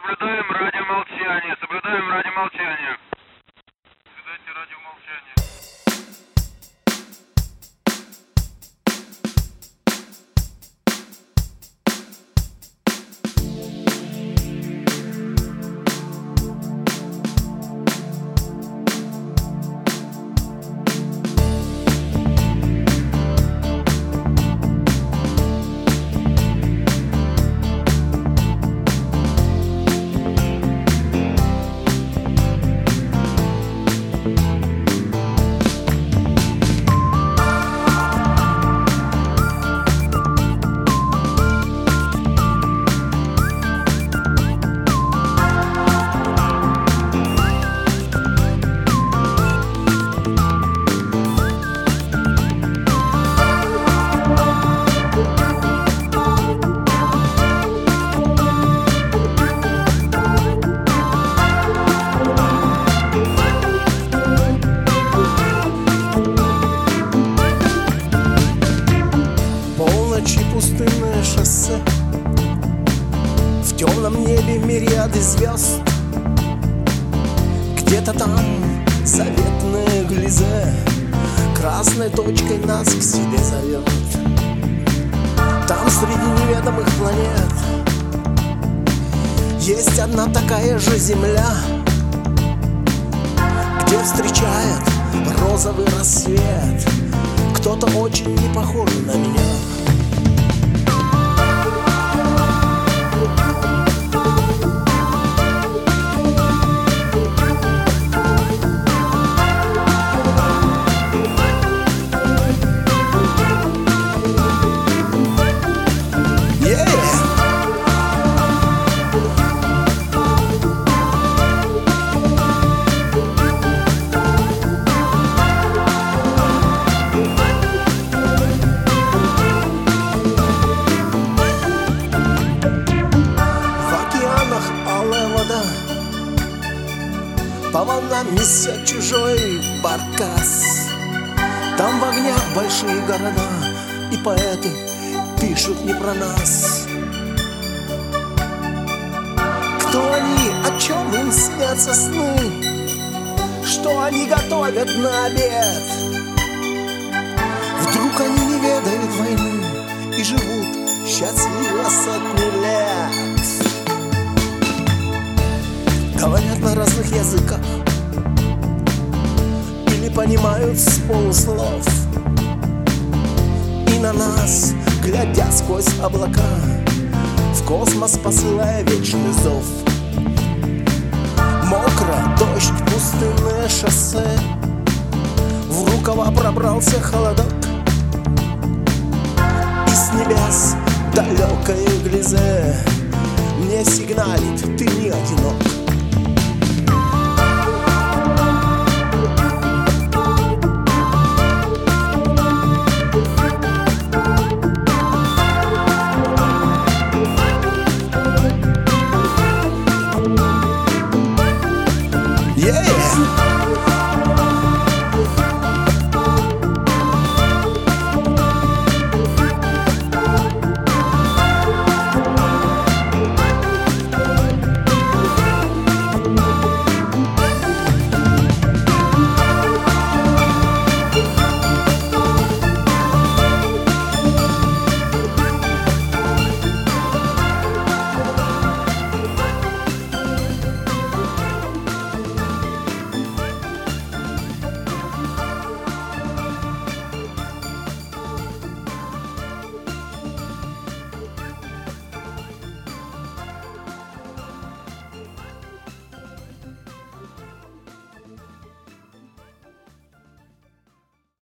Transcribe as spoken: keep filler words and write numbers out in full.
соблюдаем радиомолчание, соблюдаем радиомолчание. Соблюдайте радиомолчание. Полночь и пустынное шоссе, в темном небе мириады звезд. Где-то там заветное глизе красной точкой нас к себе зовет. Там среди неведомых планет есть одна такая же земля, где встречает розовый рассвет кто-то очень не похожий на меня. По волнам несет чужой баркас. Там в огнях большие города, и поэты пишут не про нас. Кто они, о чем им снятся сны, что они готовят на обед? Вдруг они не ведают войны и живут счастливо сотни лет. Говорят на разных языках или понимают с полуслов, и на нас, глядя сквозь облака, в космос посылая вечный зов. Мокро, дождь, пустынное шоссе, в рукава пробрался холодок, и с небес далекое глизе мне сигналит: ты не одинок.